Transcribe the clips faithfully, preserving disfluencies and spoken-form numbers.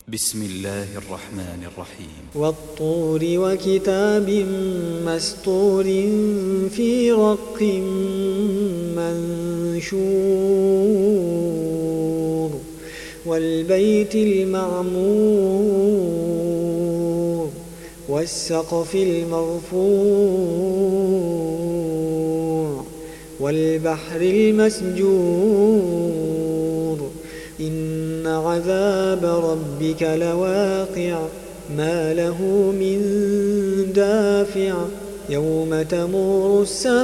بسم الله الرحمن الرحيم والطور وكتاب مسطور في رق منشور والبيت المعمور والسقف المرفوع والبحر المسجور إن عذاب ربك لواقع ما له من دافع يوم تمور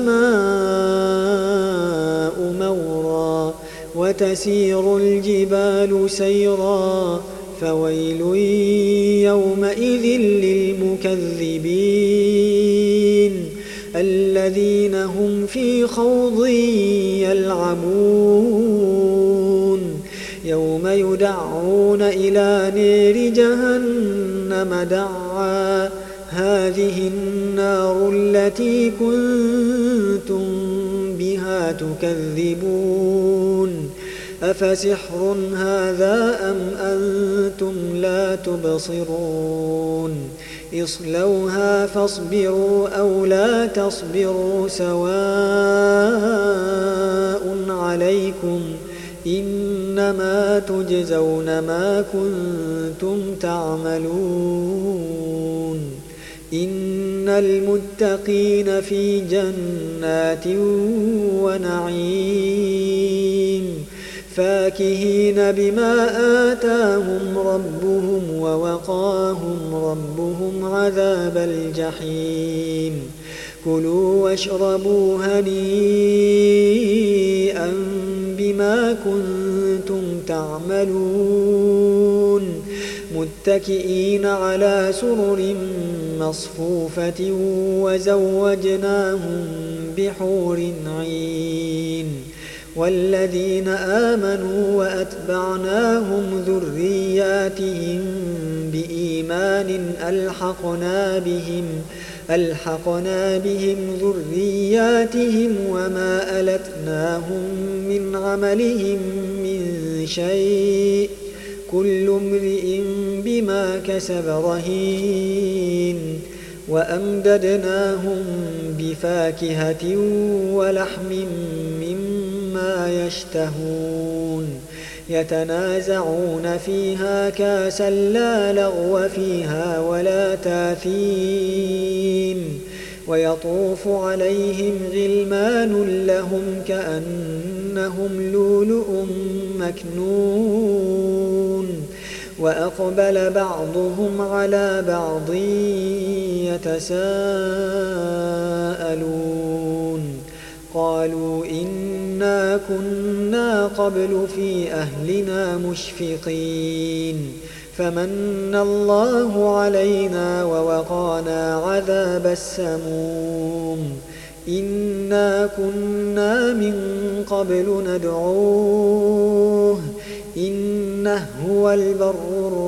السماء مورا وتسير الجبال سيرا فويل يومئذ للمكذبين الذين هم في خوض يلعبون يوم يدعون إلى نار جهنم دعا هذه النار التي كنتم بها تكذبون أفسحر هذا أم أنتم لا تبصرون اصلوها فاصبروا أو لا تصبروا سواء عليكم إنما تجزون ما كنتم تعملون إن المتقين في جنات ونعيم فاكهين بما آتاهم ربهم ووقاهم ربهم عذاب الجحيم كلوا واشربوا هنيئا بما كنتم تعملون متكئين على سرر مصفوفة وزوجناهم بحور عين والذين آمنوا وأتبعناهم ذرياتهم بإيمان ألحقنا بهم ألحقنا بهم ذرياتهم وما ألتناهم من عملهم من شيء كل امرئ بما كسب رهين وأمددناهم بفاكهة ولحم مما يشتهون يتنازعون فيها كاسا لا لغو فيها ولا تاثيم ويطوف عليهم غلمان لهم كأنهم لؤلؤ مكنون وأقبل بعضهم على بعض يتساءلون قالوا إنا كنا قبل في أهلنا مشفقين فمن الله علينا ووقانا عذاب السموم إنا كنا من قبل ندعوه إنه هو البر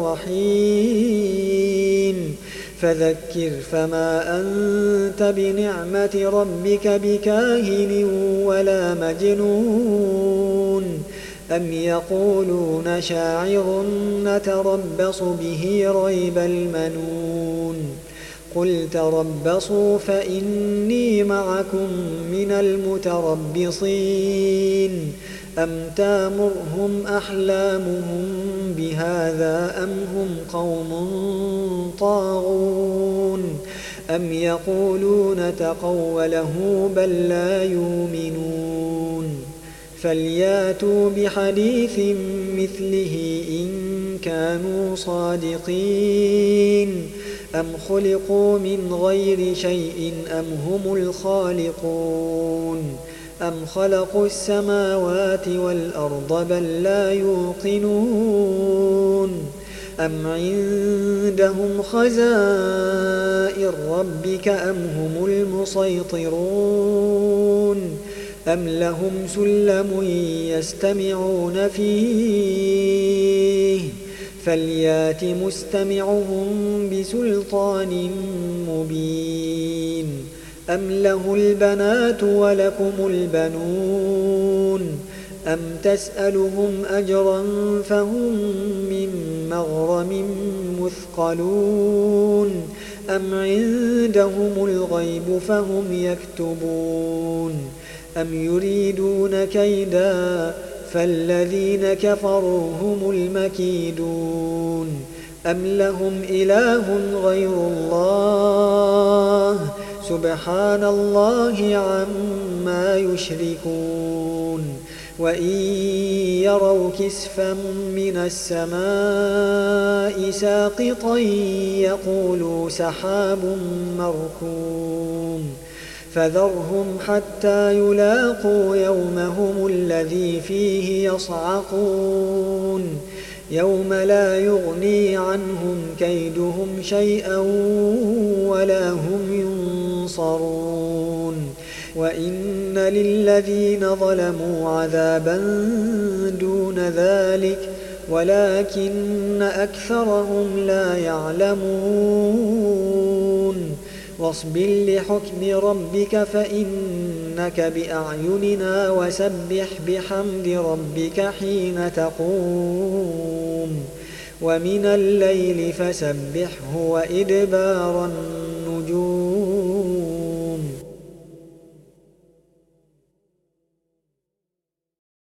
الرحيم فذكر فما أنت بنعمة ربك بكاهن ولا مجنون أم يقولون شاعر نتربص به ريب المنون قل تربصوا فإني معكم من المتربصين أم تامرهم أحلامهم بهذا أم هم قوم طاغون أم يقولون تقوله بل لا يؤمنون فلياتوا بحديث مثله إن كانوا صادقين أم خلقوا من غير شيء أم هم الخالقون أم خلقوا السماوات والأرض بل لا يوقنون أم عندهم خزائن ربك أم هم المسيطرون أم لهم سلم يستمعون فيه فليات مستمعهم بسلطان مبين أم له البنات ولكم البنون أم تسألهم أجرا فهم من مغرم مثقلون أم عندهم الغيب فهم يكتبون أم يريدون كيدا فالذين كفروا هم المكيدون أم لهم إله غير الله سبحان الله عما يشركون وإن يروا كسفا من السماء ساقطا يقولوا سحاب مركوم فذرهم حتى يلاقوا يومهم الذي فيه يصعقون يوم لا يغني عنهم كيدهم شيئا ولا هم ينصرون وإن للذين ظلموا عذابا دون ذلك ولكن أكثرهم لا يعلمون واصبر لحكم ربك فإنك بأعيننا وسبح بحمد ربك حين تقوم ومن الليل فسبحه وإدبار النجوم